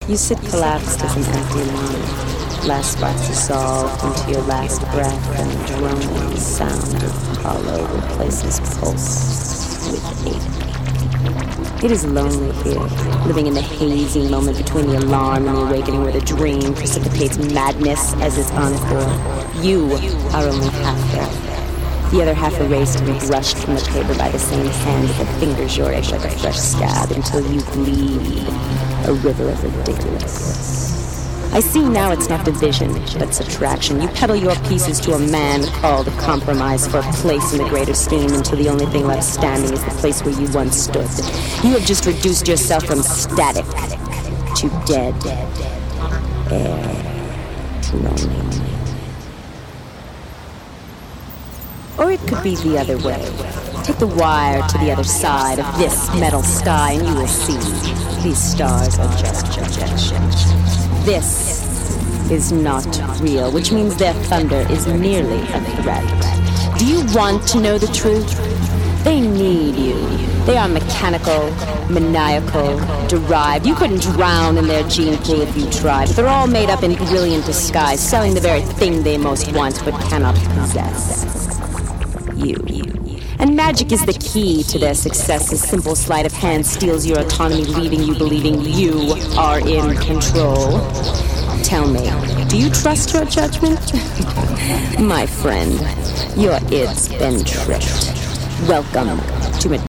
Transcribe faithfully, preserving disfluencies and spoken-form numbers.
You sit collapsed as an empty lung, last sparks dissolved into your last breath, and the droning sound of hollow replaces pulse with ache. It is lonely here, living in the hazy moment between the alarm and the awakening, where the dream precipitates madness as its encore. You are only half there. The other half erased and brushed from the paper by the same hand that fingers your edge like a fresh scab until you bleed a river of ridiculous. I see now it's not division, but subtraction. You peddle your pieces to a man called compromise for a place in the greater scheme until the only thing left standing is the place where you once stood. You have just reduced yourself from static to dead air droning. Or it could be the other way. Take the wire to the other side of this metal sky and you will see these stars are just projections. This is not real, which means their thunder is merely a threat. Do you want to know the truth? They need you. They are mechanical, maniacal, derived. You couldn't drown in their gene pool if you tried. They're all made up in brilliant disguise, selling the very thing they most want but cannot possess. You. And magic is the key to their success. A simple sleight of hand steals your autonomy, leaving you believing you are in control. Tell me, do you trust your judgment? My friend, your id's been tricked. Welcome to